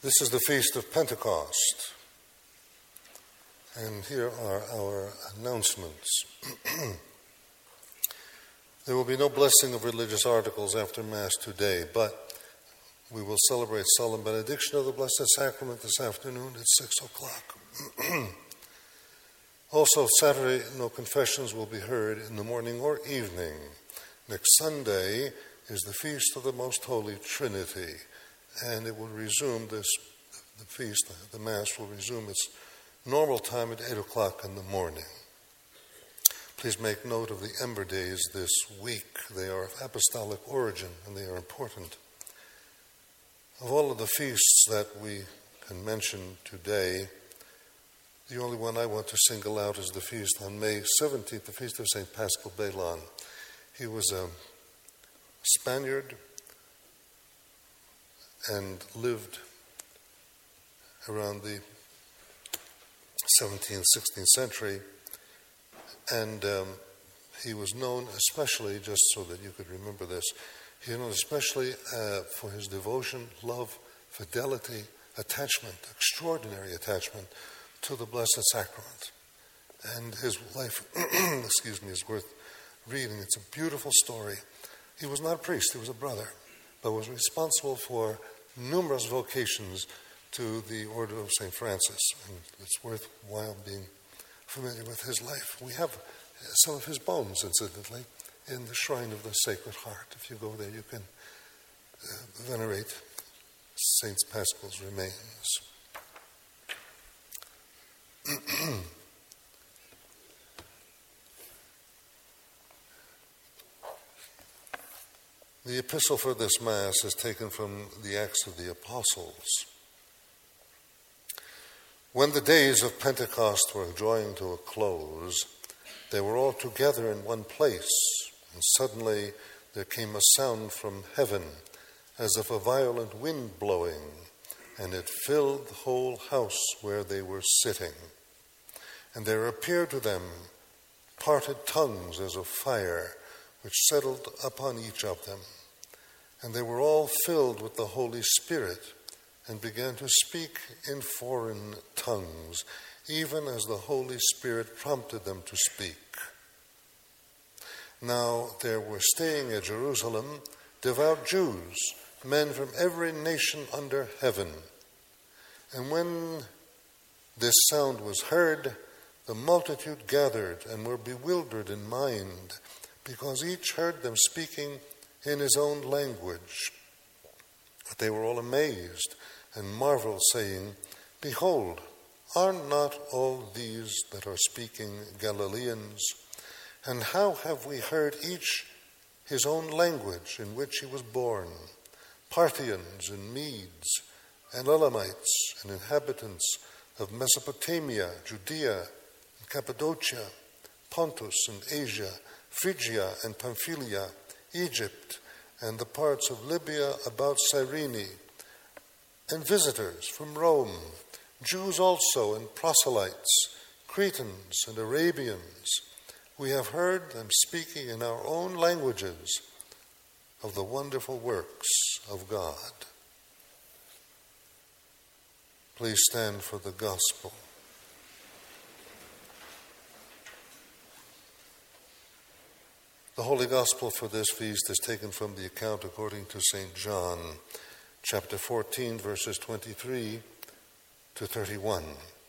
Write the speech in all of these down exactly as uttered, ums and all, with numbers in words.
This is the Feast of Pentecost, and here are our announcements. There will be no blessing of religious articles after Mass today, but we will celebrate solemn benediction of the Blessed Sacrament this afternoon at six o'clock. Also, Saturday, no confessions will be heard in the morning or evening. Next Sunday is the Feast of the Most Holy Trinity, and it will resume this, the feast, the Mass will resume its normal time at eight o'clock in the morning. Please make note of the Ember Days this week. They are of apostolic origin, and they are important. Of all of the feasts that we can mention today, the only one I want to single out is the feast on May seventeenth, the feast of Saint Paschal Baylon. He was a Spaniard and lived around the seventeenth, sixteenth century, and um, he was known especially, just so that you could remember this, he was known especially uh, for his devotion, love, fidelity, attachment, extraordinary attachment to the Blessed Sacrament. And his life, excuse me, is worth reading. It's a beautiful story. He was not a priest, he was a brother, but was responsible for numerous vocations to the Order of Saint Francis. And it's worthwhile being familiar with his life. We have some of his bones, incidentally, in the Shrine of the Sacred Heart. If you go there, you can uh, venerate Saint Paschal's remains. The epistle for this Mass is taken from the Acts of the Apostles. When the days of Pentecost were drawing to a close, they were all together in one place, and suddenly there came a sound from heaven, as of a violent wind blowing, and it filled the whole house where they were sitting. And there appeared to them parted tongues as of fire, which settled upon each of them. And they were all filled with the Holy Spirit, and began to speak in foreign tongues, even as the Holy Spirit prompted them to speak. Now there were staying at Jerusalem devout Jews, men from every nation under heaven. And when this sound was heard, the multitude gathered and were bewildered in mind, because each heard them speaking in his own language. But they were all amazed and marveled, saying, Behold, are not all these that are speaking Galileans? And how have we heard each his own language in which he was born? Parthians and Medes and Elamites and inhabitants of Mesopotamia, Judea and Cappadocia, Pontus and Asia, Phrygia and Pamphylia, Egypt and the parts of Libya about Cyrene, and visitors from Rome, Jews also and proselytes, Cretans and Arabians. We have heard them speaking in our own languages of the wonderful works of God. Please stand for the Gospel. The Holy Gospel for this feast is taken from the account according to Saint John, chapter fourteen, verses twenty-three to thirty-one.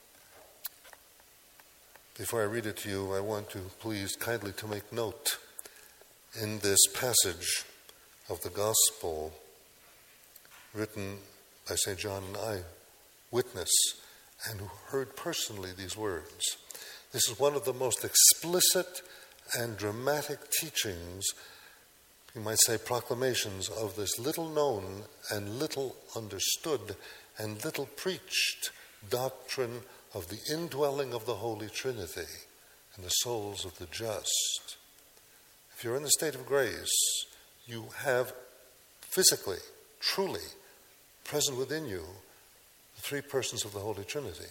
Before I read it to you, I want to please kindly to make note in this passage of the Gospel written by Saint John and I, witness, and who heard personally these words. This is one of the most explicit and dramatic teachings, you might say proclamations, of this little known and little understood and little preached doctrine of the indwelling of the Holy Trinity in the souls of the just. If you're in the state of grace, you have physically, truly, present within you the three persons of the Holy Trinity,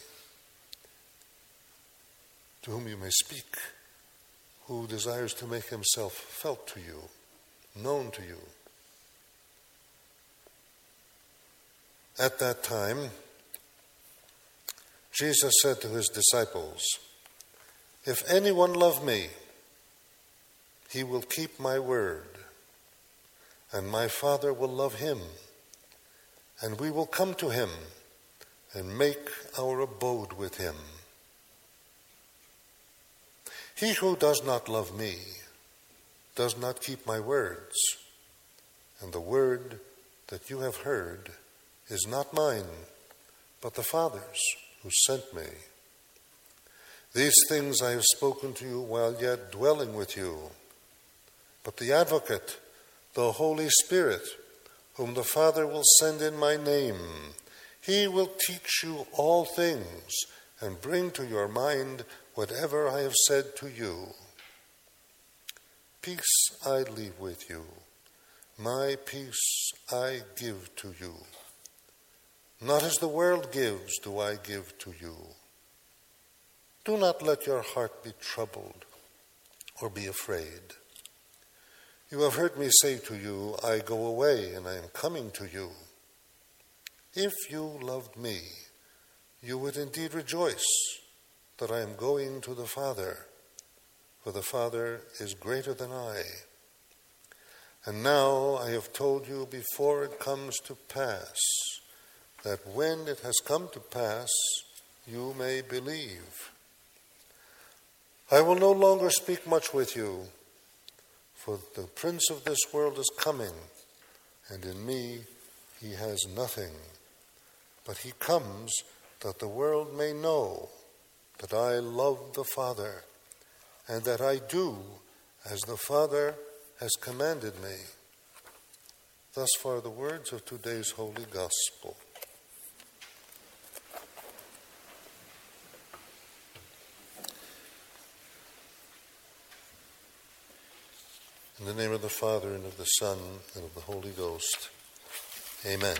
to whom you may speak, who desires to make himself felt to you, known to you. At that time, Jesus said to his disciples, "If anyone love me, he will keep my word, and my Father will love him, and we will come to him and make our abode with him. He who does not love me does not keep my words, and the word that you have heard is not mine, but the Father's who sent me. These things I have spoken to you while yet dwelling with you. But the Advocate, the Holy Spirit, whom the Father will send in my name, he will teach you all things and bring to your mind whatever I have said to you. Peace I leave with you. My peace I give to you. Not as the world gives do I give to you. Do not let your heart be troubled or be afraid. You have heard me say to you, I go away and I am coming to you. If you loved me, you would indeed rejoice that I am going to the Father, for the Father is greater than I. And now I have told you before it comes to pass, that when it has come to pass, you may believe. I will no longer speak much with you, for the prince of this world is coming, and in me he has nothing. But he comes that the world may know that I love the Father, and that I do as the Father has commanded me. Thus far the words of today's Holy Gospel. In the name of the Father, and of the Son, and of the Holy Ghost. Amen.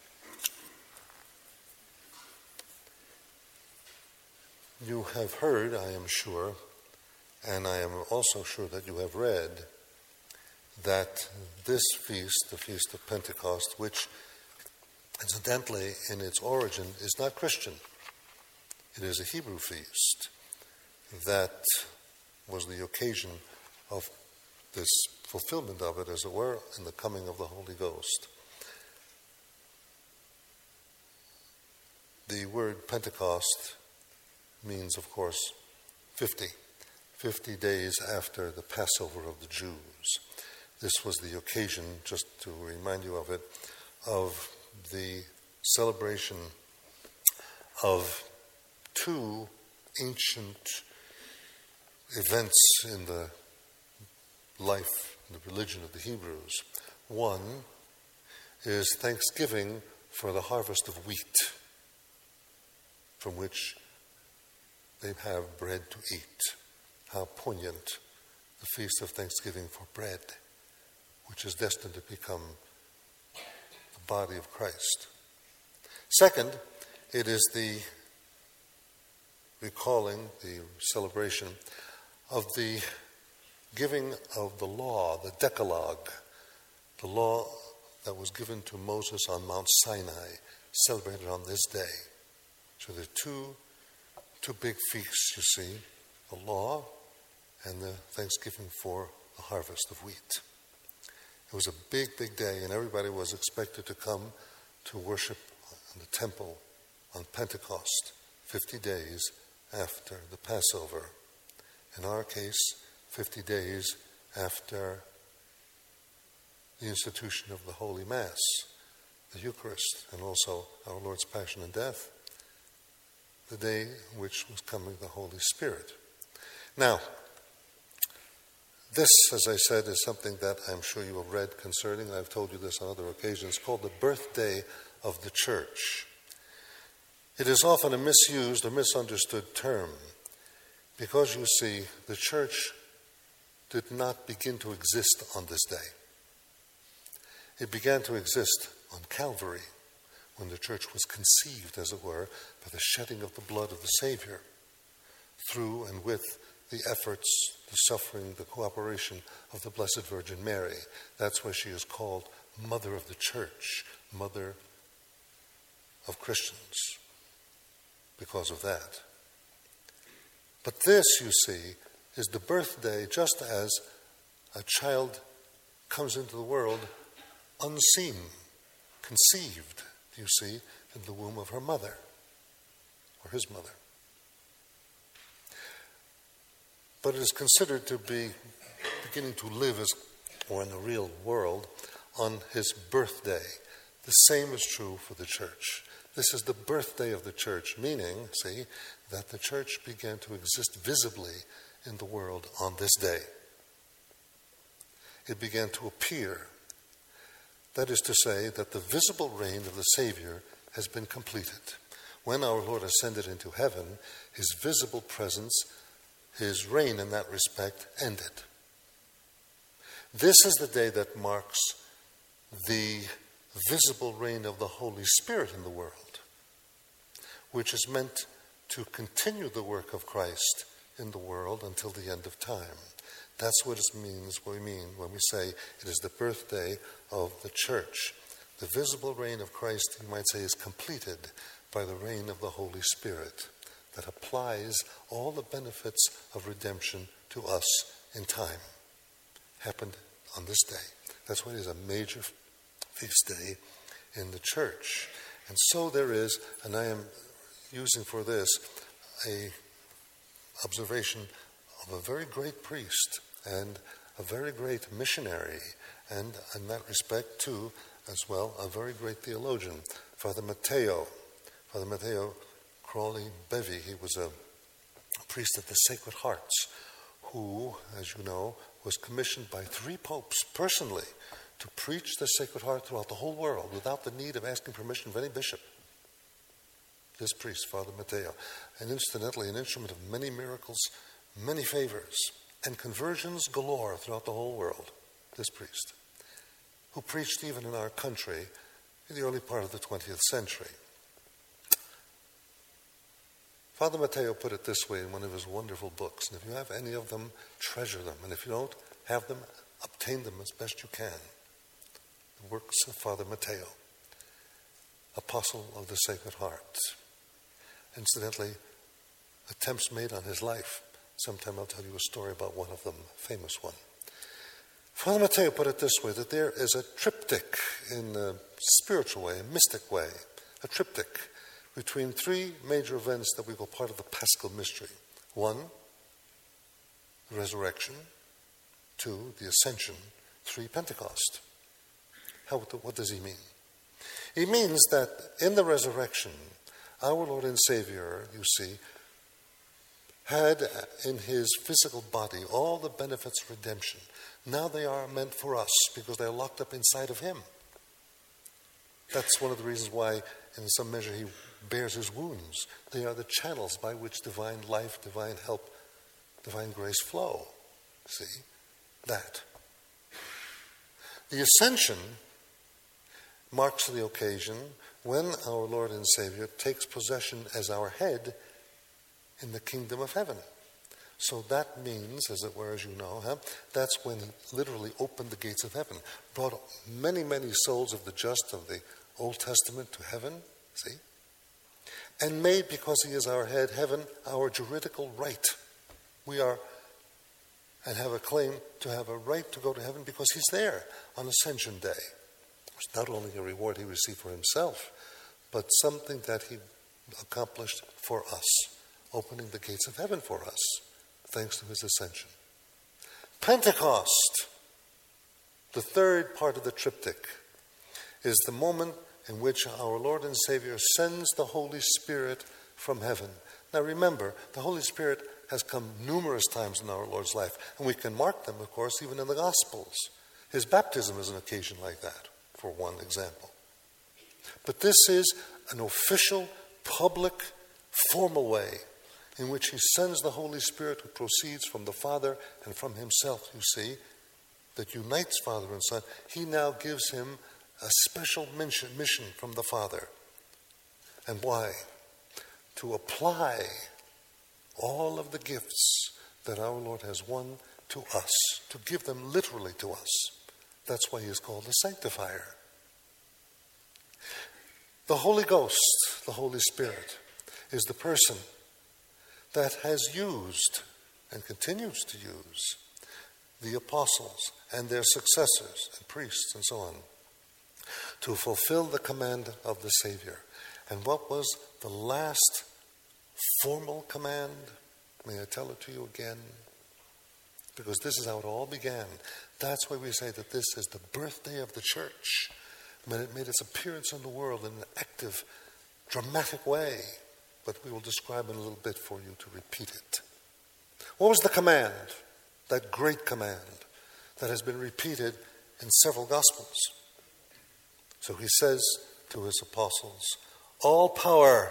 You have heard, I am sure, and I am also sure that you have read, that this feast, the Feast of Pentecost, which incidentally in its origin is not Christian, it is a Hebrew feast, that was the occasion of this fulfillment of it, as it were, in the coming of the Holy Ghost. The word Pentecost means, of course, fifty. Fifty days after the Passover of the Jews. This was the occasion, just to remind you of it, of the celebration of two ancient events in the life, the religion of the Hebrews. One is thanksgiving for the harvest of wheat, from which they have bread to eat. How poignant the Feast of Thanksgiving for bread, which is destined to become the body of Christ. Second, it is the recalling, the celebration of the giving of the law, the Decalogue, the law that was given to Moses on Mount Sinai, celebrated on this day. So there are two, two big feasts, you see, the law and the thanksgiving for the harvest of wheat. It was a big, big day, and everybody was expected to come to worship in the temple on Pentecost, fifty days after the Passover. In our case, fifty days after the institution of the Holy Mass, the Eucharist, and also our Lord's Passion and Death, the day in which was coming the Holy Spirit. Now, this, as I said, is something that I'm sure you have read concerning, and I've told you this on other occasions, called the birthday of the Church. It is often a misused or misunderstood term, because you see, the Church did not begin to exist on this day. It began to exist on Calvary, when the Church was conceived, as it were, by the shedding of the blood of the Savior, through and with the efforts, the suffering, the cooperation of the Blessed Virgin Mary. That's why she is called Mother of the Church, Mother of Christians because of that. But this, you see, is the birthday just as a child comes into the world unseen, conceived, you see, in the womb of her mother or his mother. But it is considered to be beginning to live as, or in the real world, on his birthday. The same is true for the church. This is the birthday of the church, meaning, see, that the church began to exist visibly in the world on this day. It began to appear. That is to say, that the visible reign of the Savior has been completed. When our Lord ascended into heaven, his visible presence, his reign in that respect, ended. This is the day that marks the visible reign of the Holy Spirit in the world, which is meant to continue the work of Christ in the world until the end of time. That's what it means, what we mean when we say it is the birthday of the church. The visible reign of Christ, you might say, is completed by the reign of the Holy Spirit that applies all the benefits of redemption to us in time. Happened on this day. That's why it is a major feast day in the church. And so there is, and I am using for this a observation of a very great priest and a very great missionary, and in that respect too, as well, a very great theologian, Father Matteo. Father Matteo Crawley Bevy, he was a priest at the Sacred Hearts, who, as you know, was commissioned by three popes personally to preach the Sacred Heart throughout the whole world without the need of asking permission of any bishop. This priest, Father Matteo, and incidentally an instrument of many miracles, many favors, and conversions galore throughout the whole world. This priest, who preached even in our country in the early part of the twentieth century. Father Matteo put it this way in one of his wonderful books, and if you have any of them, treasure them, and if you don't have them, obtain them as best you can. The works of Father Matteo, Apostle of the Sacred Heart. Incidentally, attempts made on his life. Sometime I'll tell you a story about one of them, a famous one. Father Matteo put it this way, that there is a triptych in a spiritual way, a mystic way, a triptych between three major events that we call part of the Paschal mystery. One, the resurrection. Two, the ascension. Three, Pentecost. How, what does he mean? He means that in the resurrection, our Lord and Savior, you see, had in his physical body all the benefits of redemption. Now they are meant for us because they are locked up inside of him. That's one of the reasons why, in some measure, he bears his wounds. They are the channels by which divine life, divine help, divine grace flow. See? That. The ascension marks the occasion when our Lord and Savior takes possession as our head in the kingdom of heaven. So that means, as it were, as you know, huh, that's when he literally opened the gates of heaven, brought many, many souls of the just of the Old Testament to heaven, see? And made, because he is our head, heaven our juridical right. We are, and have a claim to have a right to go to heaven because he's there on Ascension Day. It's not only a reward he received for himself, but something that he accomplished for us, opening the gates of heaven for us, thanks to his ascension. Pentecost, the third part of the triptych, is the moment in which our Lord and Savior sends the Holy Spirit from heaven. Now remember, the Holy Spirit has come numerous times in our Lord's life, and we can mark them, of course, even in the Gospels. His baptism is an occasion like that, for one example. But this is an official, public, formal way in which he sends the Holy Spirit who proceeds from the Father and from himself, you see, that unites Father and Son. He now gives him a special mission, mission from the Father. And why? To apply all of the gifts that our Lord has won to us, to give them literally to us. That's why he is called the Sanctifier. The Holy Ghost, the Holy Spirit, is the person that has used and continues to use the apostles and their successors and priests and so on to fulfill the command of the Savior. And what was the last formal command? May I tell it to you again? Because this is how it all began. That's why we say that this is the birthday of the church, when it made its appearance in the world in an active, dramatic way. But we will describe in a little bit for you to repeat it. What was the command? That great command that has been repeated in several Gospels. So he says to his apostles, all power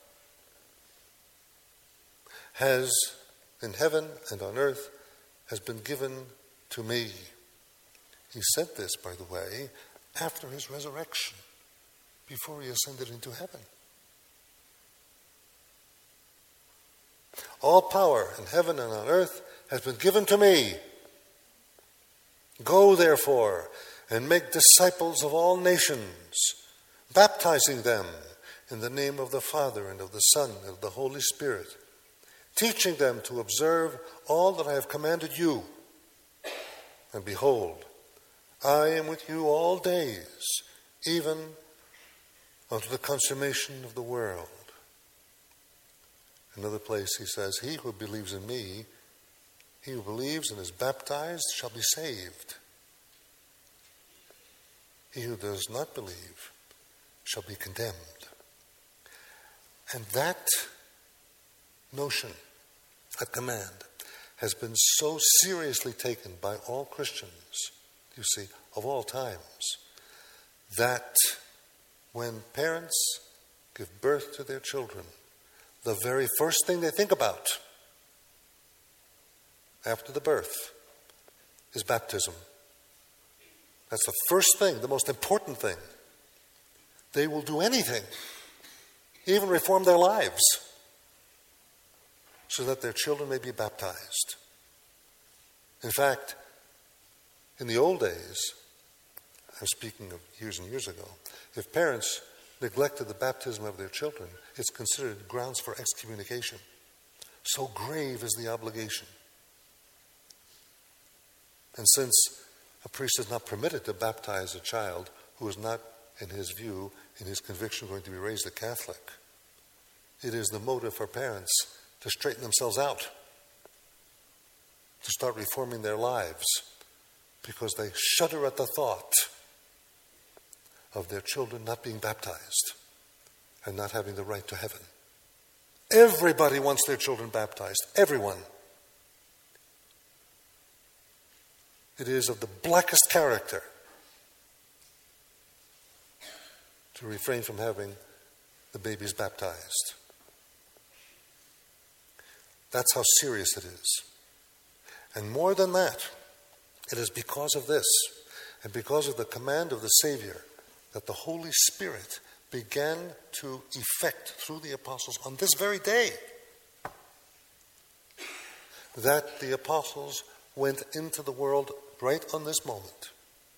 has in heaven and on earth has been given to me. He said this, by the way, after his resurrection, before he ascended into heaven. All power in heaven and on earth has been given to me. Go, therefore, and make disciples of all nations, baptizing them in the name of the Father and of the Son and of the Holy Spirit, teaching them to observe all that I have commanded you. And behold, I am with you all days, even unto the consummation of the world. Another place he says, he who believes in me, he who believes and is baptized shall be saved. He who does not believe shall be condemned. And that notion, that command, has been so seriously taken by all Christians, you see, of all times, that when parents give birth to their children, the very first thing they think about after the birth is baptism. That's the first thing, the most important thing. They will do anything, even reform their lives, so that their children may be baptized. In fact, in the old days, I'm speaking of years and years ago, if parents neglected the baptism of their children, it's considered grounds for excommunication. So grave is the obligation. And since a priest is not permitted to baptize a child who is not, in his view, in his conviction, going to be raised a Catholic, it is the motive for parents to straighten themselves out, to start reforming their lives, because they shudder at the thought of their children not being baptized and not having the right to heaven. Everybody wants their children baptized. Everyone. It is of the blackest character to refrain from having the babies baptized. That's how serious it is. And more than that, it is because of this, and because of the command of the Savior, that the Holy Spirit began to effect through the apostles on this very day, that the apostles went into the world right on this moment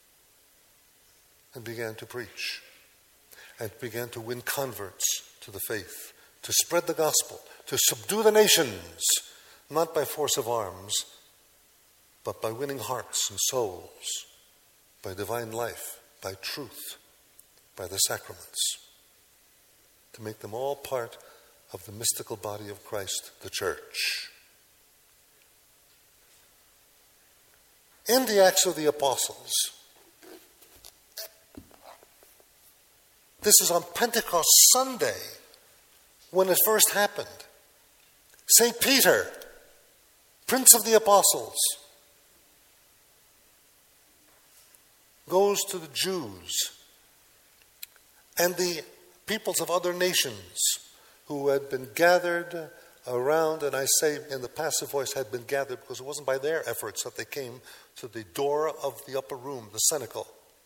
and began to preach and began to win converts to the faith, to spread the gospel, to subdue the nations, not by force of arms, but by winning hearts and souls, by divine life, by truth, by the sacraments, to make them all part of the mystical body of Christ, the church. In the Acts of the Apostles, this is on Pentecost Sunday when it first happened. Saint Peter, Prince of the Apostles, goes to the Jews and the peoples of other nations who had been gathered around, and I say in the passive voice had been gathered because it wasn't by their efforts that they came to the door of the upper room, the cenacle.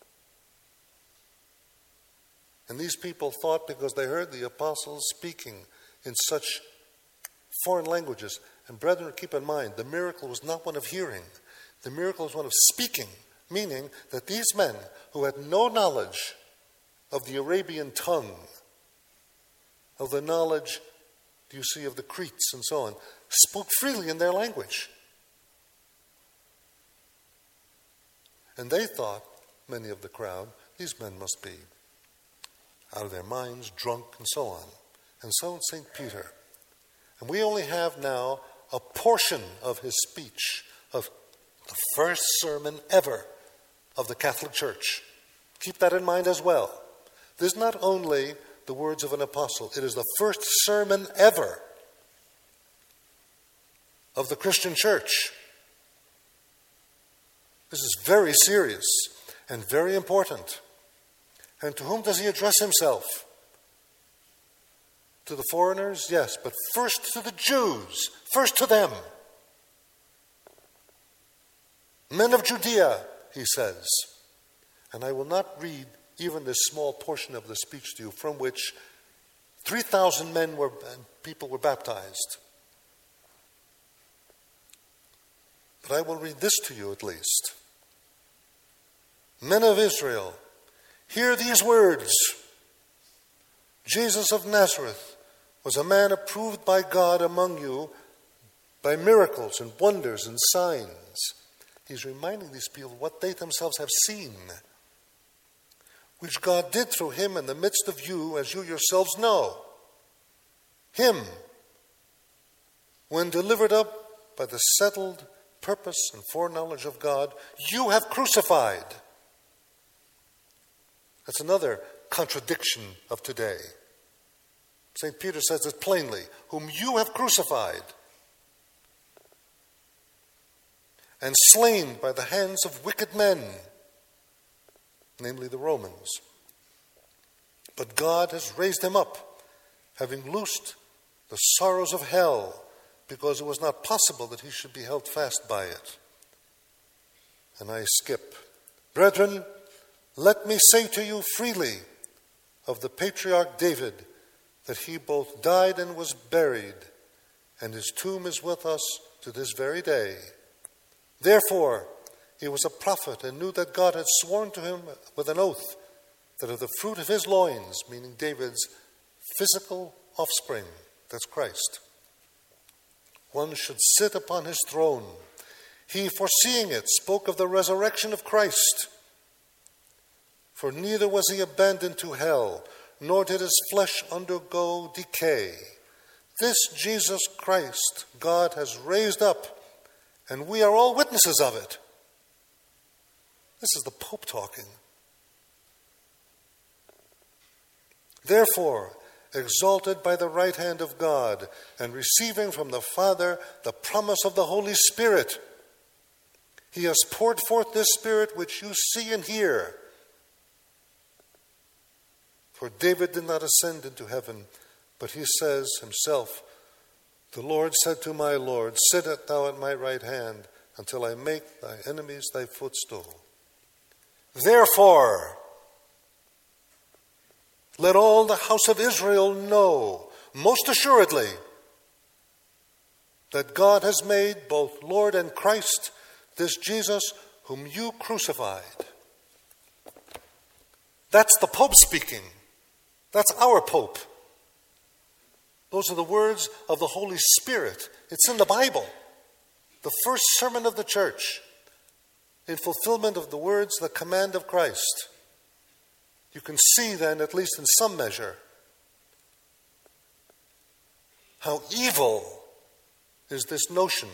And these people thought, because they heard the apostles speaking in such foreign languages, and brethren, keep in mind, the miracle was not one of hearing. The miracle was one of speaking, meaning that these men who had no knowledge of the Arabian tongue of the knowledge, you see, of the Cretes and so on, spoke freely in their language. And they thought, many of the crowd, these men must be out of their minds, drunk, and so on. And so Saint Peter. And we only have now a portion of his speech, of the first sermon ever of the Catholic Church. Keep that in mind as well. This is not only the words of an apostle, it is the first sermon ever of the Christian Church. This is very serious and very important. And to whom does he address himself? To the foreigners? Yes, but first to the Jews. First to them. Men of Judea, he says. And I will not read even this small portion of the speech to you, from which three thousand men were, and people were baptized. But I will read this to you at least. Men of Israel, hear these words. Jesus of Nazareth was a man approved by God among you by miracles and wonders and signs. He's reminding these people what they themselves have seen, which God did through him in the midst of you, as you yourselves know. Him, when delivered up by the settled purpose and foreknowledge of God, you have crucified. That's another contradiction of today. Saint Peter says it plainly, whom you have crucified and slain by the hands of wicked men, namely the Romans. But God has raised him up, having loosed the sorrows of hell, because it was not possible that he should be held fast by it. And I skip. Brethren, let me say to you freely of the patriarch David, that he both died and was buried, and his tomb is with us to this very day. Therefore, he was a prophet and knew that God had sworn to him with an oath that of the fruit of his loins, meaning David's physical offspring, that's Christ, one should sit upon his throne. He, foreseeing it, spoke of the resurrection of Christ. For neither was he abandoned to hell, nor did his flesh undergo decay. This Jesus Christ God has raised up, and we are all witnesses of it. This is the Pope talking. Therefore, exalted by the right hand of God, and receiving from the Father the promise of the Holy Spirit, he has poured forth this Spirit which you see and hear. For David did not ascend into heaven, but he says himself, the Lord said to my Lord, sit thou at my right hand until I make thy enemies thy footstool. Therefore, let all the house of Israel know, most assuredly, that God has made both Lord and Christ, this Jesus whom you crucified. That's the Pope speaking. That's our Pope. Those are the words of the Holy Spirit. It's in the Bible. The first sermon of the church, in fulfillment of the words, the command of Christ. You can see then, at least in some measure, how evil is this notion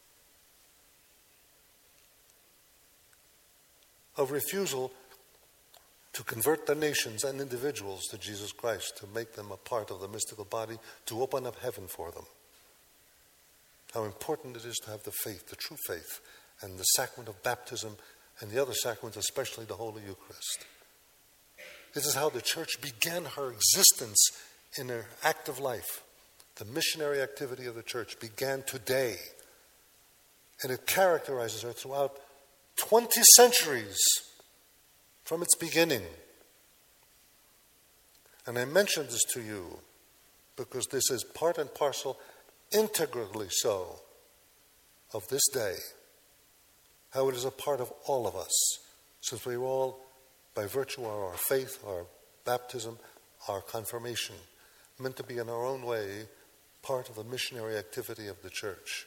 of refusal to convert the nations and individuals to Jesus Christ, to make them a part of the mystical body, to open up heaven for them. How important it is to have the faith, the true faith, and the sacrament of baptism, and the other sacraments, especially the Holy Eucharist. This is how the church began her existence in her active life. The missionary activity of the church began today, and it characterizes her throughout twenty centuries from its beginning. And I mention this to you because this is part and parcel, integrally so, of this day. How it is a part of all of us, since we are all, by virtue of our faith, our baptism, our confirmation, meant to be in our own way part of the missionary activity of the church.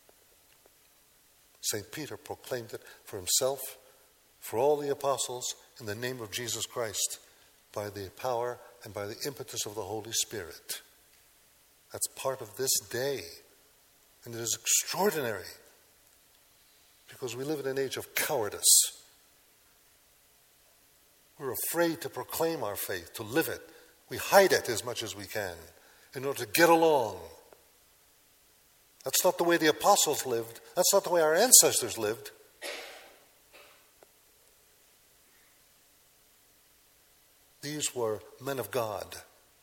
Saint Peter proclaimed it for himself, for all the apostles, in the name of Jesus Christ, by the power and by the impetus of the Holy Spirit. That's part of this day. And it is extraordinary, because we live in an age of cowardice. We're afraid to proclaim our faith, to live it. We hide it as much as we can in order to get along. That's not the way the apostles lived. That's not the way our ancestors lived. These were men of God.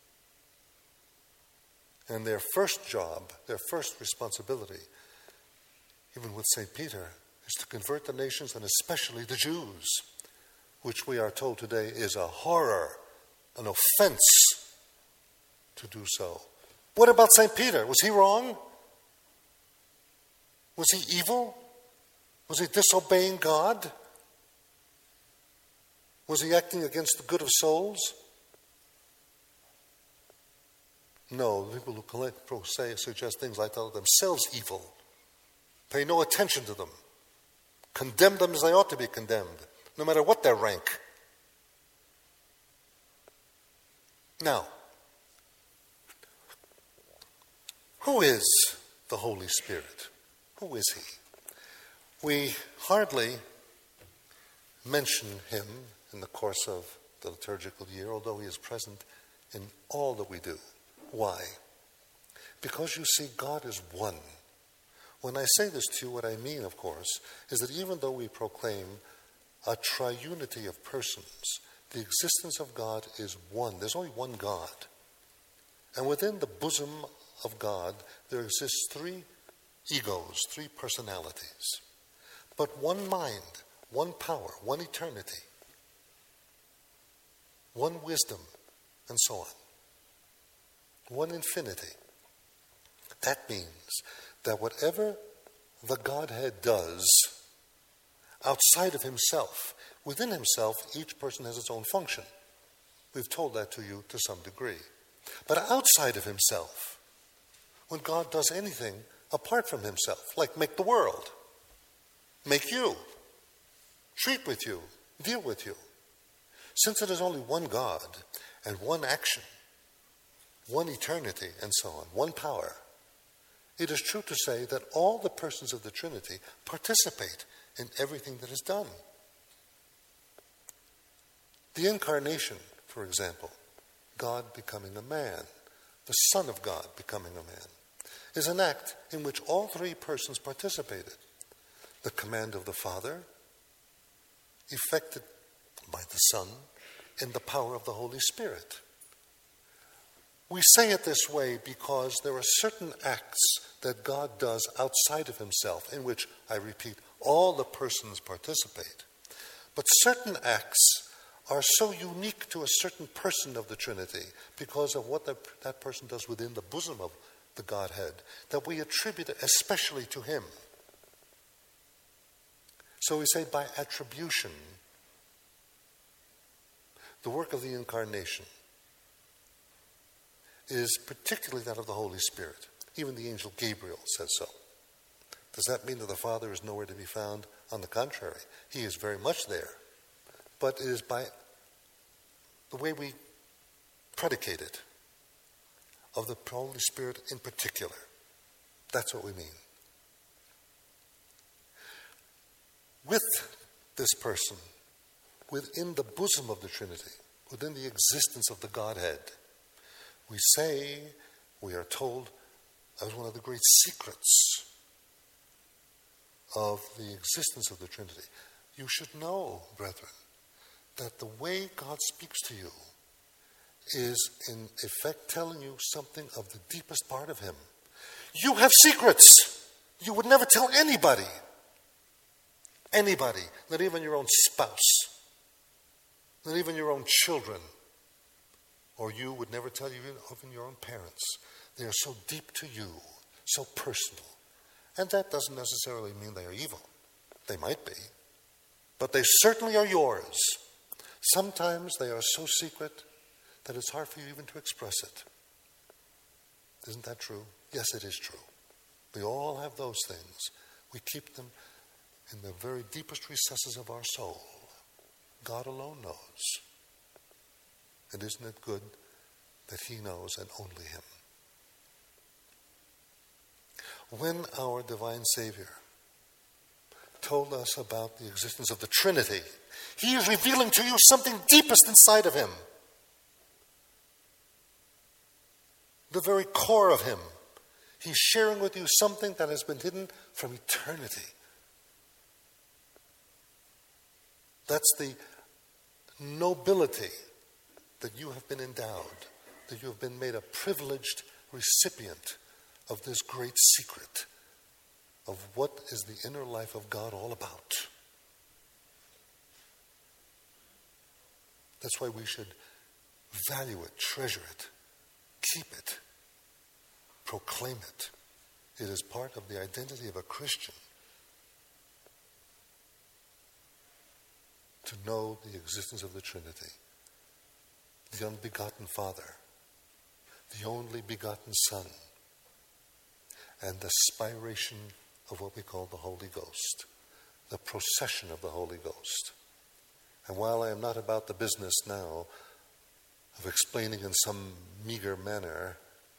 And their first job, their first responsibility, even with Saint Peter, is to convert the nations, and especially the Jews, which we are told today is a horror, an offense to do so. What about Saint Peter? Was he wrong? Was he evil? Was he disobeying God? Was he acting against the good of souls? No, the people who say, suggest things like that are themselves evil. Pay no attention to them. Condemn them as they ought to be condemned, no matter what their rank. Now, who is the Holy Spirit? Who is he? We hardly mention him in the course of the liturgical year, although he is present in all that we do. Why? Because you see, God is one. When I say this to you, what I mean, of course, is that even though we proclaim a triunity of persons, the existence of God is one. There's only one God. And within the bosom of God, there exists three egos, three personalities, but one mind, one power, one eternity, one wisdom, and so on. One infinity. That means that whatever the Godhead does outside of himself, within himself, each person has its own function. We've told that to you to some degree. But outside of himself, when God does anything apart from himself, like make the world, make you, treat with you, deal with you, since it is only one God and one action, one eternity, and so on, one power, it is true to say that all the persons of the Trinity participate in everything that is done. The incarnation, for example, God becoming a man, the Son of God becoming a man, is an act in which all three persons participated. The command of the Father, effected by the Son, in the power of the Holy Spirit. We say it this way because there are certain acts that God does outside of himself, in which, I repeat, all the persons participate. But certain acts are so unique to a certain person of the Trinity because of what the, that person does within the bosom of the Godhead, that we attribute it especially to him. So we say by attribution, the work of the incarnation is particularly that of the Holy Spirit. Even the angel Gabriel says so. Does that mean that the Father is nowhere to be found? On the contrary, he is very much there. But it is by the way we predicate it, of the Holy Spirit in particular. That's what we mean. With this person, within the bosom of the Trinity, within the existence of the Godhead, we say, we are told, as one of the great secrets of the existence of the Trinity. You should know, brethren, that the way God speaks to you is in effect telling you something of the deepest part of him. You have secrets you would never tell anybody. Anybody, not even your own spouse, not even your own children, or you would never tell you even your own parents. They are so deep to you, so personal. And that doesn't necessarily mean they are evil. They might be. But they certainly are yours. Sometimes they are so secret that it's hard for you even to express it. Isn't that true? Yes, it is true. We all have those things. We keep them in the very deepest recesses of our soul. God alone knows. And isn't it good that he knows and only him? When our divine Savior told us about the existence of the Trinity, he is revealing to you something deepest inside of him. The very core of him. He's sharing with you something that has been hidden from eternity. That's the nobility that you have been endowed, that you have been made a privileged recipient of this great secret of what is the inner life of God all about. That's why we should value it, treasure it, keep it, proclaim it. It is part of the identity of a Christian to know the existence of the Trinity, the unbegotten Father, the only begotten Son, and the spiration of what we call the Holy Ghost, the procession of the Holy Ghost. And while I am not about the business now of explaining in some meager manner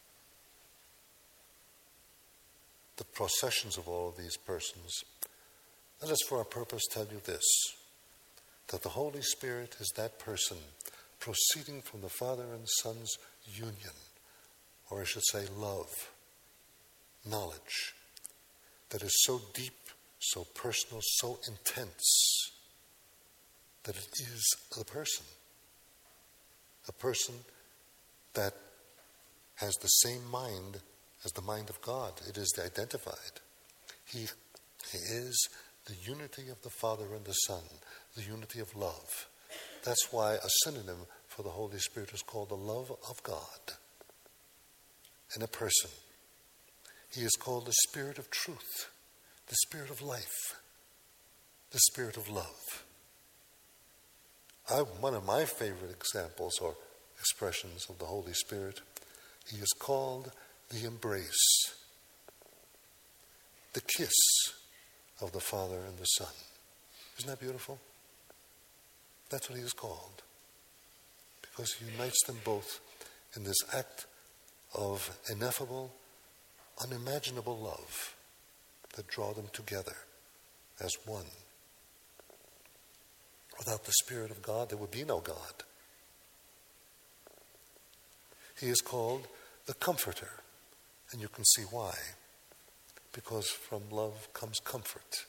the processions of all of these persons, let us for our purpose tell you this, that the Holy Spirit is that person proceeding from the Father and Son's union, or I should say love, knowledge, that is so deep, so personal, so intense, that it is the person. A person that has the same mind as the mind of God. It is identified. He, he is the unity of the Father and the Son, the unity of love. That's why a synonym for the Holy Spirit is called the love of God in a person. He is called the Spirit of truth, the Spirit of life, the Spirit of love. I, one of my favorite examples or expressions of the Holy Spirit, he is called the embrace, the kiss of the Father and the Son. Isn't that beautiful? That's what he is called, because he unites them both in this act of ineffable, unimaginable love that draw them together as one. Without the Spirit of God, there would be no God. He is called the Comforter, and you can see why. Because from love comes comfort,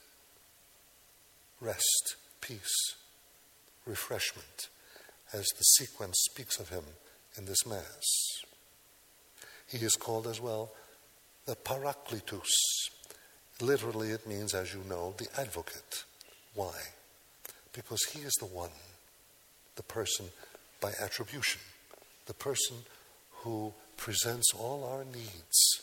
rest, peace, refreshment, as the sequence speaks of him in this Mass. He is called as well the Parakletos. Literally it means, as you know, the advocate. Why? Because he is the one, the person by attribution, the person who presents all our needs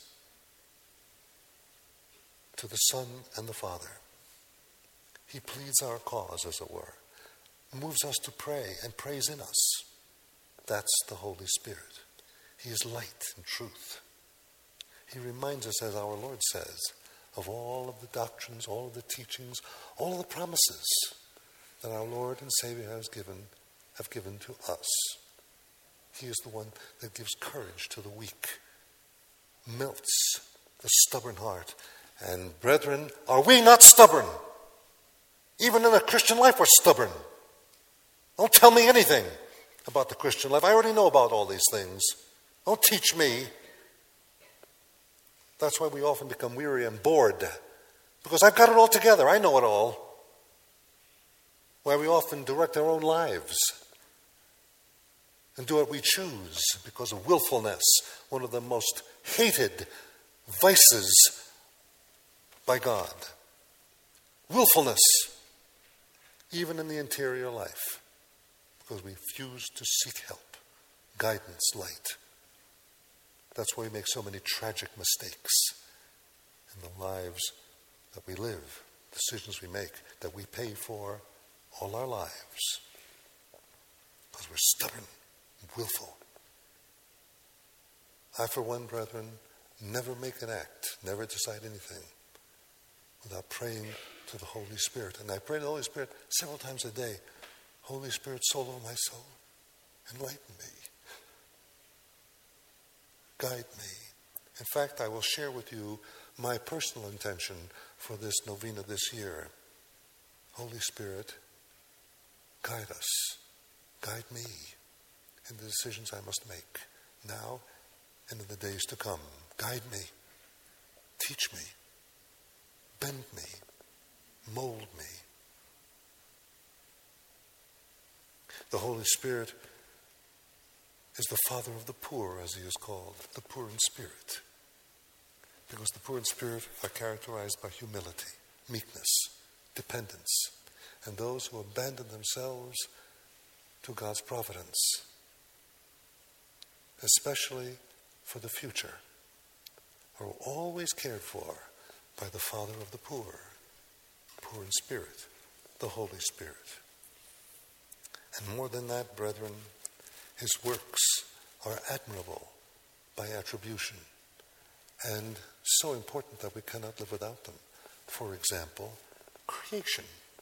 to the Son and the Father. He pleads our cause, as it were, moves us to pray and prays in us. That's the Holy Spirit. He is light and truth. He reminds us, as our Lord says, of all of the doctrines, all of the teachings, all of the promises that our Lord and Savior has given, have given to us. He is the one that gives courage to the weak, melts the stubborn heart. And brethren, are we not stubborn? Even in the Christian life, we're stubborn. Don't tell me anything about the Christian life. I already know about all these things. Don't teach me. That's why we often become weary and bored, because I've got it all together. I know it all. Why we often direct our own lives and do what we choose because of willfulness, one of the most hated vices by God. Willfulness, even in the interior life, because we refuse to seek help, guidance, light. That's why we make so many tragic mistakes in the lives that we live, decisions we make, that we pay for all our lives, because we're stubborn and willful. I, for one, brethren, never make an act, never decide anything without praying to the Holy Spirit. And I pray to the Holy Spirit several times a day. Holy Spirit, soul of my soul, enlighten me. Guide me. In fact, I will share with you my personal intention for this novena this year. Holy Spirit, guide us. Guide me in the decisions I must make now and in the days to come. Guide me. Teach me. Bend me. Mold me. The Holy Spirit is the Father of the poor, as he is called, the poor in spirit. Because the poor in spirit are characterized by humility, meekness, dependence, and those who abandon themselves to God's providence, especially for the future, are always cared for by the Father of the poor, poor in spirit, the Holy Spirit. And more than that, brethren, his works are admirable by attribution and so important that we cannot live without them. For example, creation.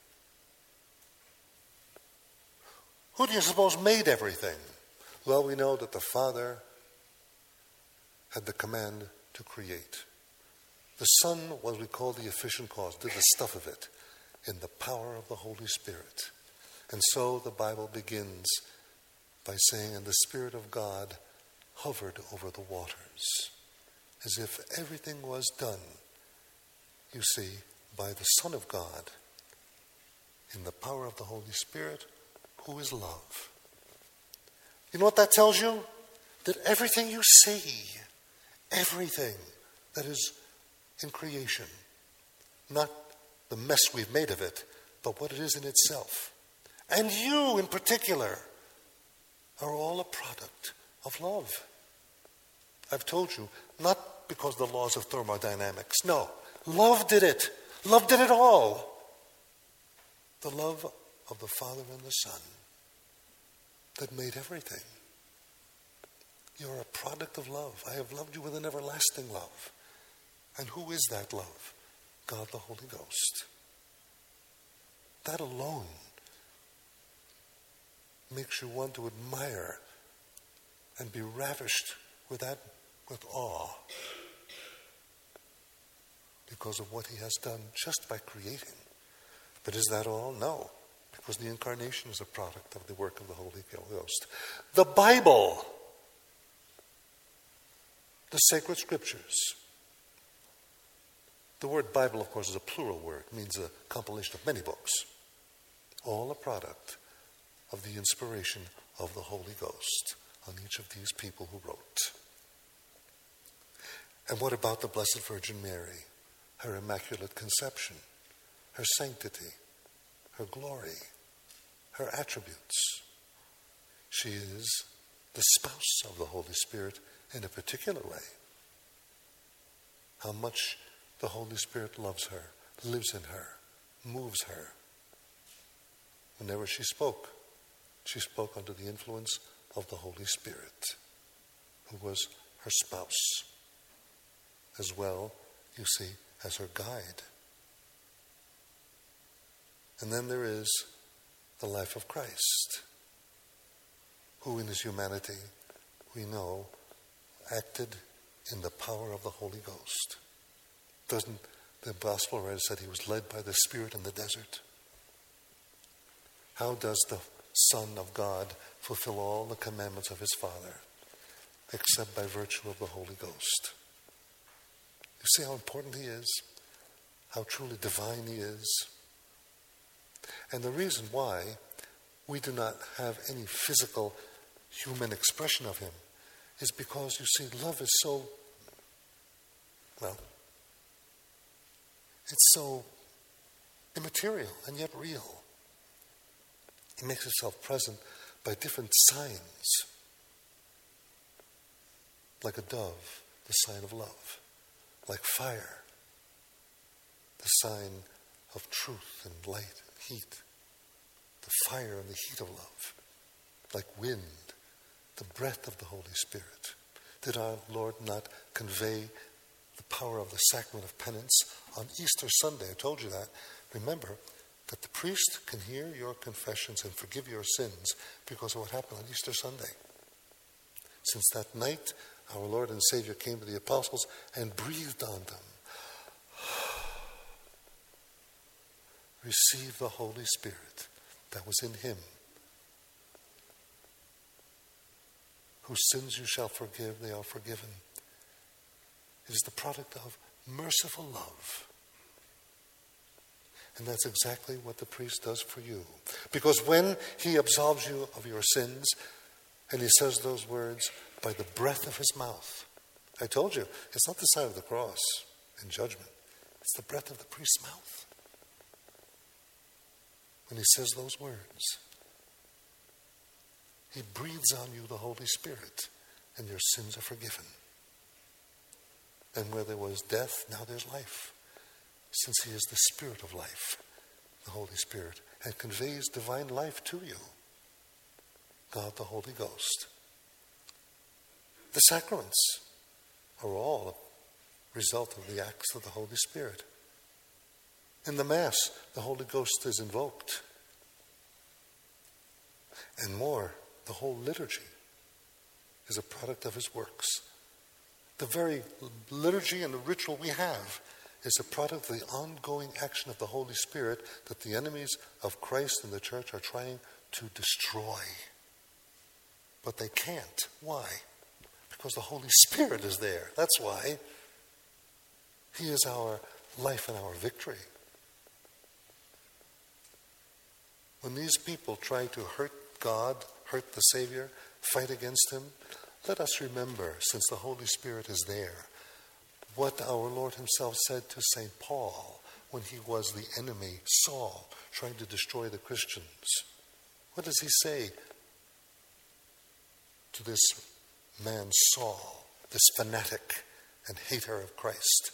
Who do you suppose made everything? Well, we know that the Father had the command to create. The Son, what we call the efficient cause, did the stuff of it in the power of the Holy Spirit. And so the Bible begins by saying, and the Spirit of God hovered over the waters, as if everything was done, you see, by the Son of God, in the power of the Holy Spirit, who is love. You know what that tells you? That everything you see, everything that is in creation, not the mess we've made of it, but what it is in itself, and you in particular, are all a product of love. I've told you, not because the laws of thermodynamics. No, love did it. Love did it all. The love of the Father and the Son that made everything. You're a product of love. I have loved you with an everlasting love. And who is that love? God the Holy Ghost. That alone makes you want to admire and be ravished with that, with awe, because of what he has done just by creating. But is that all? No, because the incarnation is a product of the work of the Holy Ghost. The Bible, the sacred scriptures. The word Bible, of course, is a plural word. It means a compilation of many books. All a product of the inspiration of the Holy Ghost on each of these people who wrote. And what about the Blessed Virgin Mary? Her immaculate conception, her sanctity, her glory, her attributes. She is the spouse of the Holy Spirit in a particular way. How much the Holy Spirit loves her, lives in her, moves her. Whenever she spoke, she spoke under the influence of the Holy Spirit, who was her spouse, as well, you see, as her guide. And then there is the life of Christ, who in his humanity, we know, acted in the power of the Holy Ghost. Doesn't the Gospel writer said he was led by the Spirit in the desert? How does the Son of God fulfill all the commandments of his Father, except by virtue of the Holy Ghost? You see how important he is, how truly divine he is. And the reason why we do not have any physical human expression of him is because, you see, love is so, well, it's so immaterial and yet real. It makes itself present by different signs, like a dove, the sign of love, like fire, the sign of truth and light and heat, the fire and the heat of love, like wind, the breath of the Holy Spirit. Did our Lord not convey the power of the sacrament of penance on Easter Sunday? I told you that. Remember that the priest can hear your confessions and forgive your sins because of what happened on Easter Sunday. Since that night, our Lord and Savior came to the apostles and breathed on them. Receive the Holy Spirit that was in him. Whose sins you shall forgive, they are forgiven. It is the product of merciful love. And that's exactly what the priest does for you. Because when he absolves you of your sins, and he says those words, by the breath of his mouth. I told you, it's not the sign of the cross in judgment. It's the breath of the priest's mouth. When he says those words, he breathes on you the Holy Spirit, and your sins are forgiven. And where there was death, now there's life. Since he is the Spirit of life, the Holy Spirit, and conveys divine life to you. God the Holy Ghost. The sacraments are all a result of the acts of the Holy Spirit. In the Mass, the Holy Ghost is invoked. And more, the whole liturgy is a product of his works. The very liturgy and the ritual we have is a product of the ongoing action of the Holy Spirit that the enemies of Christ and the church are trying to destroy. But they can't. Why? Because the Holy Spirit is there. That's why. He is our life and our victory. When these people try to hurt God, hurt the Savior, fight against him, let us remember, since the Holy Spirit is there, what our Lord himself said to Saint Paul when he was the enemy, Saul, trying to destroy the Christians. What does he say to this man Saul, this fanatic and hater of Christ?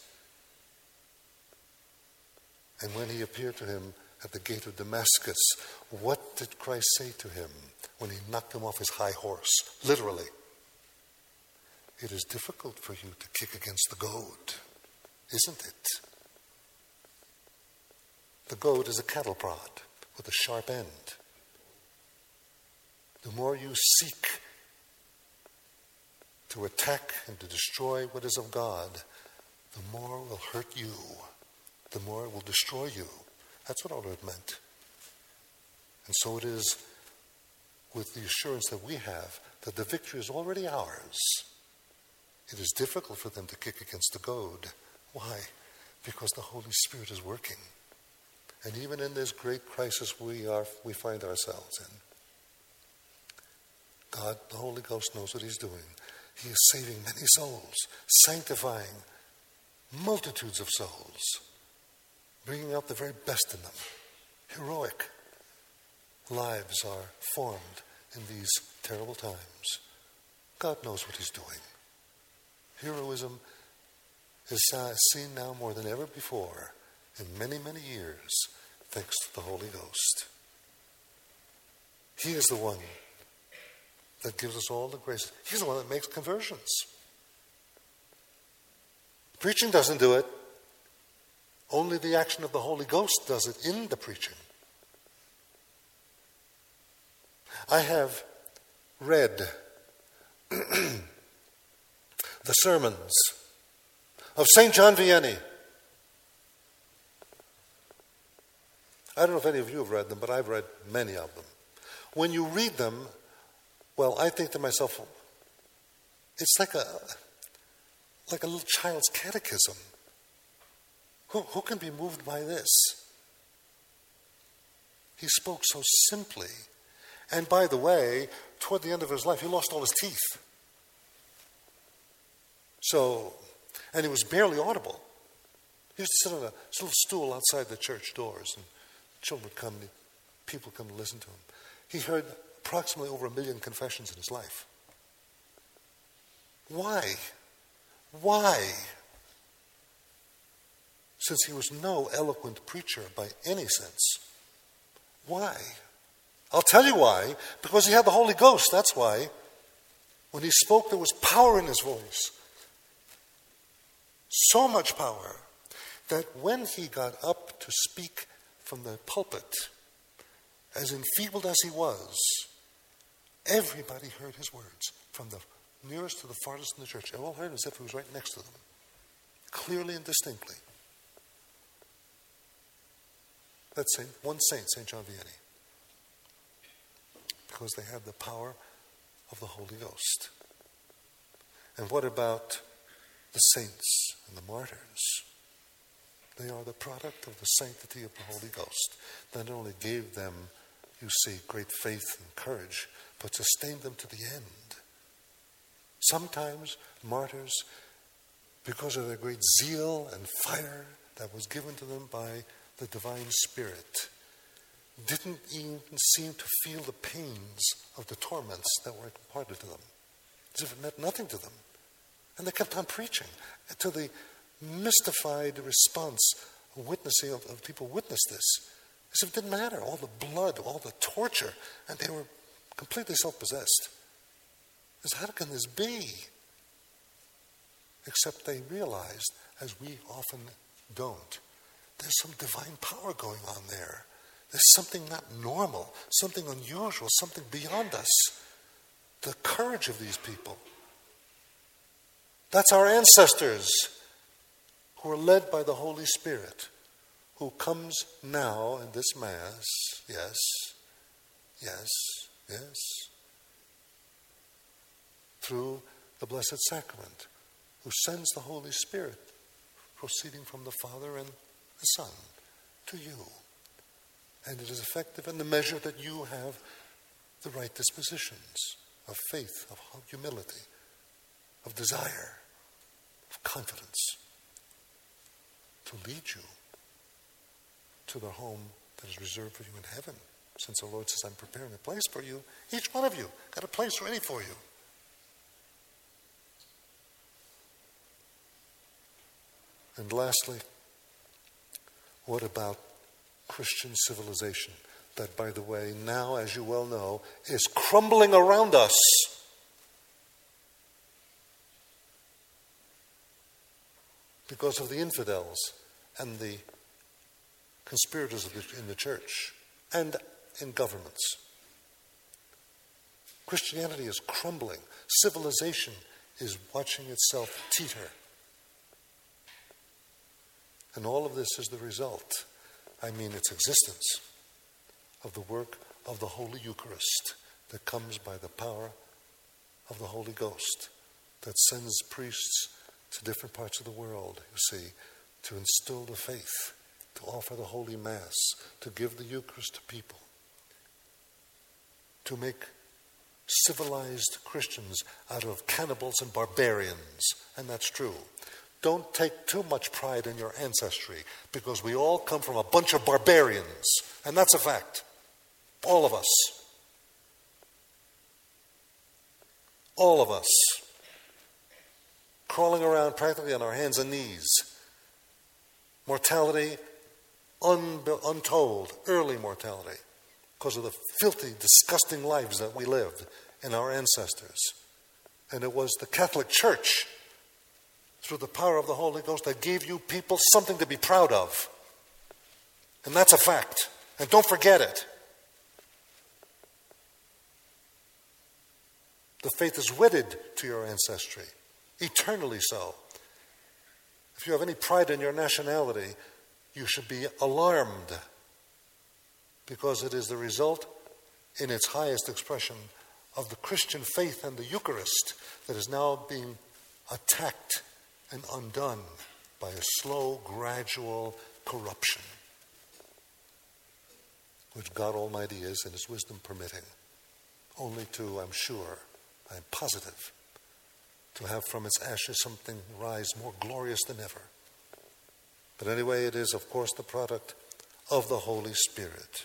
And when he appeared to him at the gate of Damascus, what did Christ say to him when he knocked him off his high horse? Literally. It is difficult for you to kick against the goad, isn't it? The goad is a cattle prod with a sharp end. The more you seek to attack and to destroy what is of God, the more it will hurt you, the more it will destroy you. That's what our Lord meant. And so it is with the assurance that we have that the victory is already ours. It is difficult for them to kick against the goad. Why? Because the Holy Spirit is working. And even in this great crisis we are, we find ourselves in, God, the Holy Ghost, knows what he's doing. He is saving many souls, sanctifying multitudes of souls, bringing out the very best in them. Heroic lives are formed in these terrible times. God knows what he's doing. Heroism is seen now more than ever before in many, many years, thanks to the Holy Ghost. He is the one that gives us all the grace. He's the one that makes conversions. Preaching doesn't do it. Only the action of the Holy Ghost does it in the preaching. I have read the sermons of Saint John Vianney. I don't know if any of you have read them, but I've read many of them. When you read them, well, I think to myself, it's like a like a little child's catechism. Who, who can be moved by this? He spoke so simply. And by the way, toward the end of his life, he lost all his teeth. So, and he was barely audible. He used to sit on a little stool outside the church doors, and children would come, people would come to listen to him. He heard approximately over a million confessions in his life. Why? Why? Since he was no eloquent preacher by any sense. Why? I'll tell you why. Because he had the Holy Ghost, that's why. When he spoke, there was power in his voice. So much power that when he got up to speak from the pulpit, as enfeebled as he was, everybody heard his words, from the nearest to the farthest in the church. They all heard as if he was right next to them, clearly and distinctly. That's Saint, one saint, Saint John Vianney, because they had the power of the Holy Ghost. And what about the saints and the martyrs? They are the product of the sanctity of the Holy Ghost. Not only gave them, you see, great faith and courage, but sustained them to the end. Sometimes martyrs, because of their great zeal and fire that was given to them by the divine Spirit, didn't even seem to feel the pains of the torments that were imparted to them, as if it meant nothing to them. And they kept on preaching to the mystified response, witnessing of, of people witnessed this, as if it didn't matter, all the blood, all the torture, and they were completely self-possessed. As how can this be? Except they realized, as we often don't, there's some divine power going on there. There's something not normal, something unusual, something beyond us. The courage of these people. That's our ancestors who are led by the Holy Spirit, who comes now in this Mass, yes, yes, yes, through the Blessed Sacrament, who sends the Holy Spirit proceeding from the Father and the Son to you. And it is effective in the measure that you have the right dispositions of faith, of humility, of desire, of confidence, to lead you to the home that is reserved for you in heaven. Since the Lord says, I'm preparing a place for you, each one of you got a place ready for you. And lastly, what about Christian civilization? That, by the way, now, as you well know, is crumbling around us. Because of the infidels and the conspirators of the, in the church and in governments. Christianity is crumbling. Civilization is watching itself teeter. And all of this is the result, I mean its existence, of the work of the Holy Eucharist that comes by the power of the Holy Ghost, that sends priests to different parts of the world, you see, to instill the faith, to offer the Holy Mass, to give the Eucharist to people, to make civilized Christians out of cannibals and barbarians. And that's true. Don't take too much pride in your ancestry, because we all come from a bunch of barbarians, and that's a fact. All of us. All of us. Crawling around practically on our hands and knees. Mortality un- untold, early mortality, because of the filthy, disgusting lives that we lived in our ancestors. And it was the Catholic Church, through the power of the Holy Ghost, that gave you people something to be proud of. And that's a fact. And don't forget it. The faith is wedded to your ancestry, eternally so. If you have any pride in your nationality, you should be alarmed, because it is the result, in its highest expression, of the Christian faith and the Eucharist that is now being attacked and undone by a slow, gradual corruption, which God Almighty is, in His wisdom, permitting, only to, I'm sure, I'm positive, to have from its ashes something rise more glorious than ever. But anyway, it is, of course, the product of the Holy Spirit.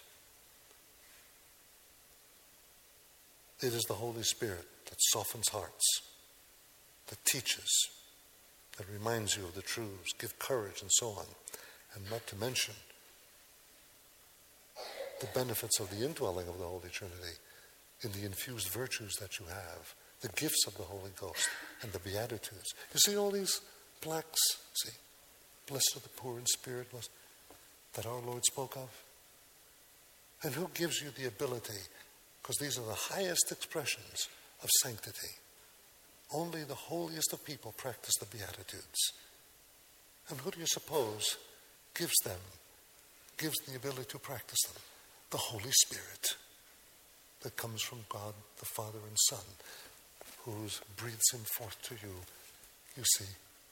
It is the Holy Spirit that softens hearts, that teaches, that reminds you of the truths, give courage, and so on. And not to mention the benefits of the indwelling of the Holy Trinity in the infused virtues that you have, the gifts of the Holy Ghost, and the Beatitudes. You see all these plaques? See? Blessed are the poor in spirit, blessed, that our Lord spoke of. And who gives you the ability? Because these are the highest expressions of sanctity. Only the holiest of people practice the Beatitudes. And who do you suppose gives them, gives the ability to practice them? The Holy Spirit that comes from God the Father and Son, who breathes him forth to you, you see,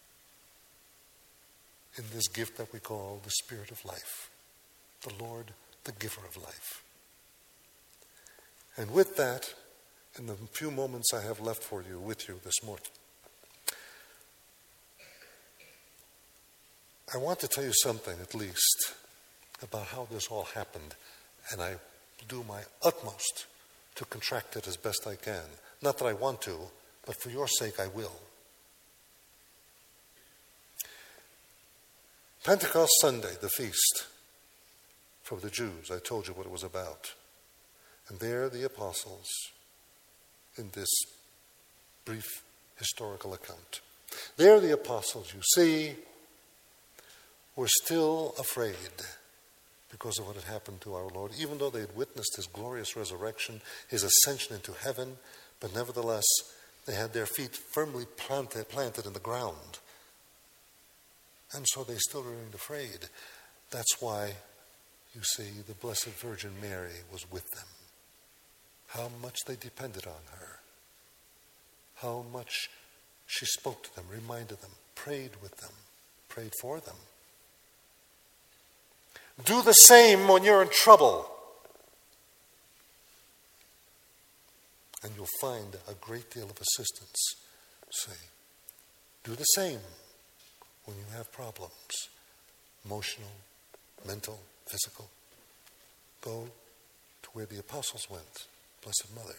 in this gift that we call the Spirit of life, the Lord, the giver of life. And with that, in the few moments I have left for you, with you this morning, I want to tell you something, at least, about how this all happened, and I do my utmost to contract it as best I can. Not that I want to, but for your sake I will. Pentecost Sunday, the feast for the Jews, I told you what it was about. And there the apostles, in this brief historical account, there the apostles, you see, were still afraid because of what had happened to our Lord, even though they had witnessed his glorious resurrection, his ascension into heaven, but nevertheless they had their feet firmly planted, planted in the ground. And so they still remained afraid. That's why, you see, the Blessed Virgin Mary was with them. How much they depended on her. How much she spoke to them, reminded them, prayed with them, prayed for them. Do the same when you're in trouble. And you'll find a great deal of assistance. See, do the same when you have problems, emotional, mental, physical. Go to where the apostles went, Blessed Mother.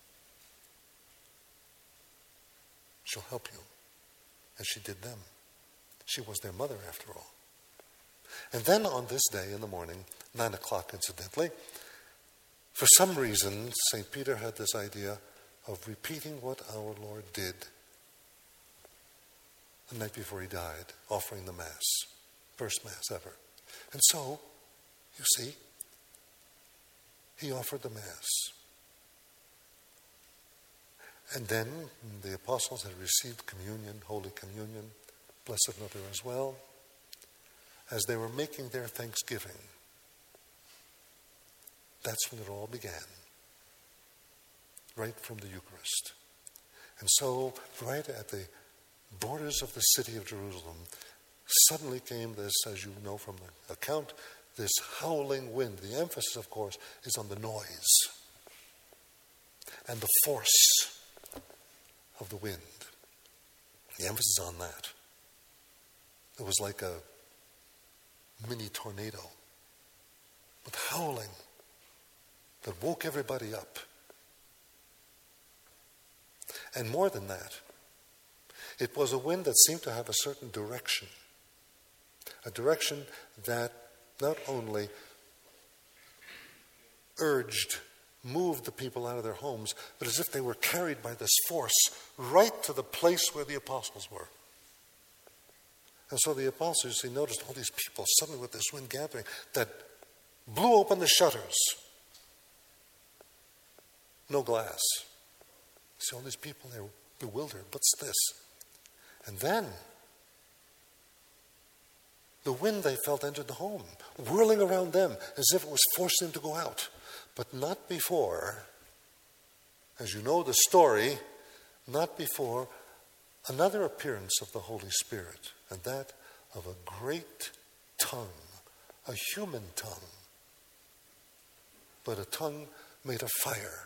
She'll help you, as she did them. She was their mother, after all. And then on this day in the morning, nine o'clock incidentally, for some reason, Saint Peter had this idea of repeating what our Lord did the night before he died, offering the Mass, first Mass ever. And so, you see, he offered the Mass. And then the apostles had received communion, Holy Communion, Blessed Mother as well, as they were making their thanksgiving. That's when it all began, right from the Eucharist. And so, right at the borders of the city of Jerusalem, suddenly came this, as you know from the account, this howling wind. The emphasis, of course, is on the noise and the force of the wind. The emphasis is on that. It was like a mini tornado with howling that woke everybody up. And more than that, it was a wind that seemed to have a certain direction. A direction that not only urged, moved the people out of their homes, but as if they were carried by this force right to the place where the apostles were. And so the apostles, you see, noticed all these people suddenly with this wind gathering that blew open the shutters. No glass. See all these people, they're bewildered. What's this? And then the wind they felt entered the home, whirling around them as if it was forcing them to go out. But not before, as you know the story, not before another appearance of the Holy Spirit, and that of a great tongue, a human tongue, but a tongue made of fire.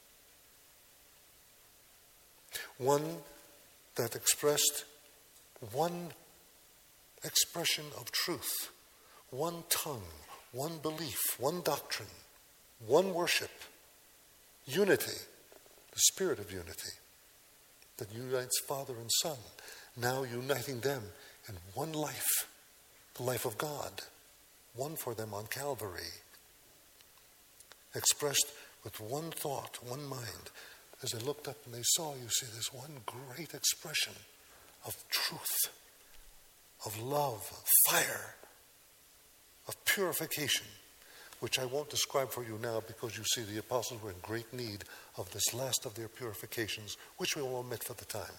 One that expressed one expression of truth, one tongue, one belief, one doctrine, one worship, unity, the spirit of unity that unites Father and Son, now uniting them in one life, the life of God, one for them on Calvary, expressed with one thought, one mind, as they looked up and they saw, you see, this one great expression of truth, of love, of fire, of purification, which I won't describe for you now because you see the apostles were in great need of this last of their purifications, which we will omit for the time.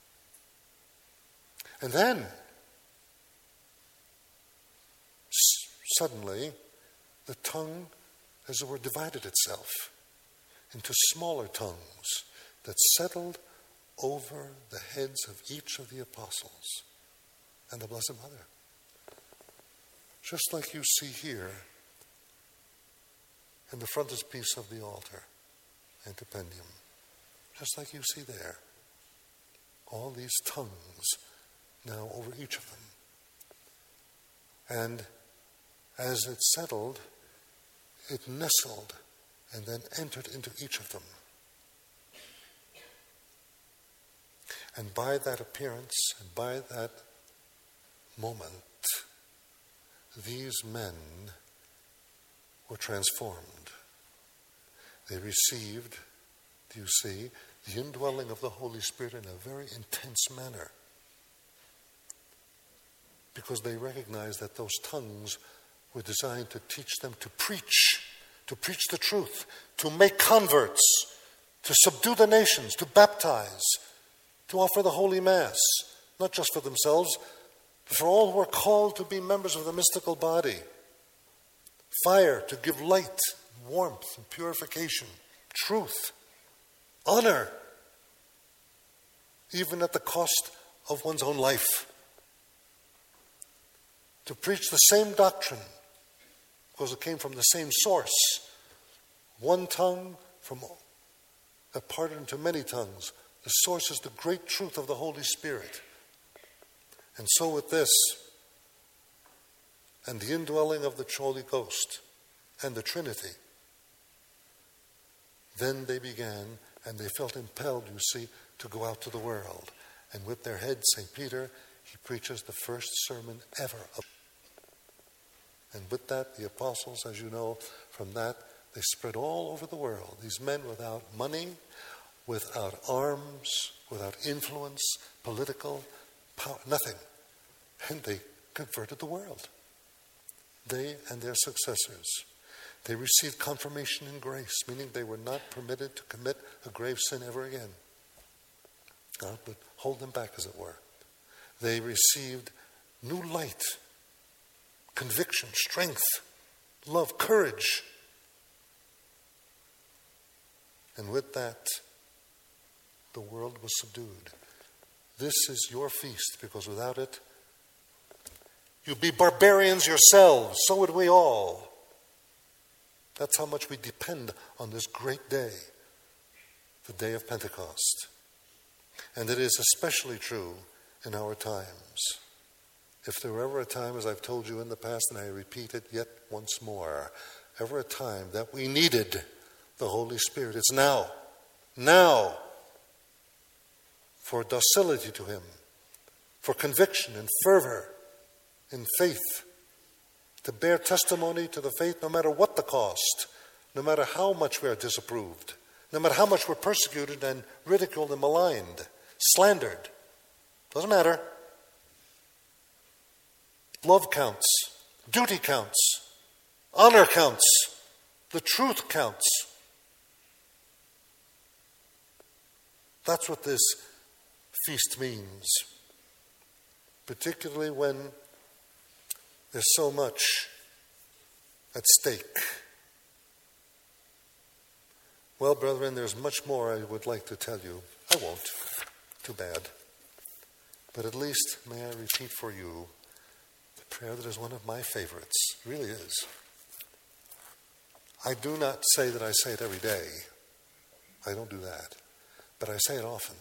And then, s- suddenly, the tongue, as it were, divided itself into smaller tongues that settled over the heads of each of the apostles and the Blessed Mother. Just like you see here in the frontispiece of the altar, Antipendium. Just like you see there. All these tongues now over each of them. And as it settled, it nestled and then entered into each of them. And by that appearance, and by that moment, these men were transformed. They received, do you see, the indwelling of the Holy Spirit in a very intense manner. Because they recognized that those tongues were designed to teach them to preach, to preach the truth, to make converts, to subdue the nations, to baptize, to offer the Holy Mass, not just for themselves, but for all who are called to be members of the mystical body. Fire to give light, warmth, and purification, truth, honor, even at the cost of one's own life. To preach the same doctrine, because it came from the same source. One tongue from that parted into many tongues. The source is the great truth of the Holy Spirit. And so with this, and the indwelling of the Holy Ghost and the Trinity, then they began, and they felt impelled, you see, to go out to the world. And with their head, Saint Peter, he preaches the first sermon ever. And with that, the apostles, as you know, from that, they spread all over the world. These men without money, without arms, without influence, political power, nothing. And they converted the world. They and their successors. They received confirmation in grace, meaning they were not permitted to commit a grave sin ever again. God would hold them back, as it were. They received new light, conviction, strength, love, courage. And with that, the world was subdued. This is your feast, because without it, you'd be barbarians yourselves. So would we all. That's how much we depend on this great day, the day of Pentecost. And it is especially true in our times. If there were ever a time, as I've told you in the past, and I repeat it yet once more, ever a time that we needed the Holy Spirit, it's now. Now. For docility to Him, for conviction and fervor in faith, to bear testimony to the faith no matter what the cost, no matter how much we are disapproved, no matter how much we're persecuted and ridiculed and maligned, slandered. Doesn't matter. Love counts. Duty counts. Honor counts. The truth counts. That's what this feast means. Particularly when there's so much at stake. Well, brethren, there's much more I would like to tell you. I won't. Too bad. But at least may I repeat for you the prayer that is one of my favorites. It really is. I do not say that I say it every day. I don't do that. But I say it often.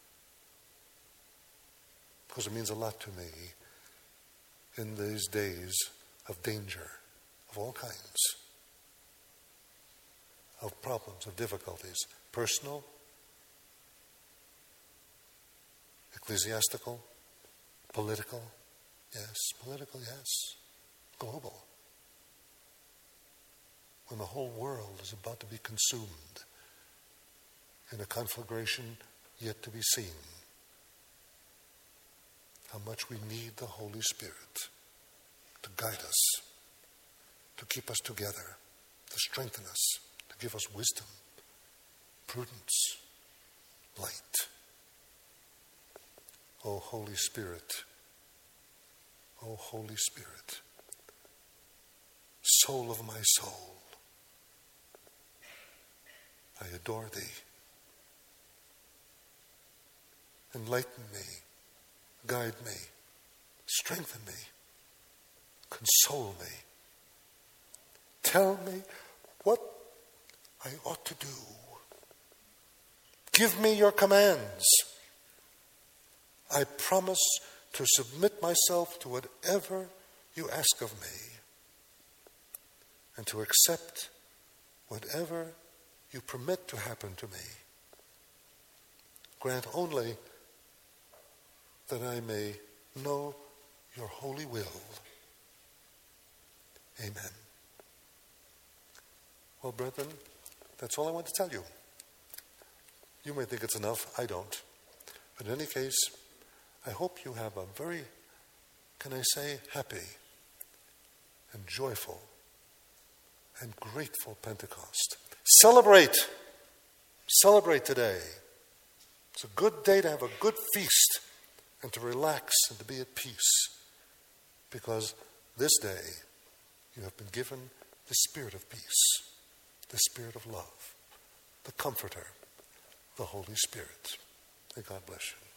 Because it means a lot to me in these days of danger of all kinds, of problems, of difficulties, personal, ecclesiastical, political, yes, political, yes, global. When the whole world is about to be consumed in a conflagration yet to be seen. How much we need the Holy Spirit to guide us, to keep us together, to strengthen us, to give us wisdom, prudence, light. O Holy Spirit, O Holy Spirit, soul of my soul, I adore thee. Enlighten me, guide me, strengthen me, console me. Tell me what I ought to do. Give me your commands. I promise to submit myself to whatever you ask of me and to accept whatever you permit to happen to me. Grant only that I may know your holy will. Amen. Well, brethren, that's all I want to tell you. You may think it's enough. I don't. But in any case, I hope you have a very, can I say, happy and joyful and grateful Pentecost. Celebrate. Celebrate today. It's a good day to have a good feast and to relax and to be at peace, because this day you have been given the Spirit of peace, the Spirit of love, the Comforter, the Holy Spirit. May God bless you.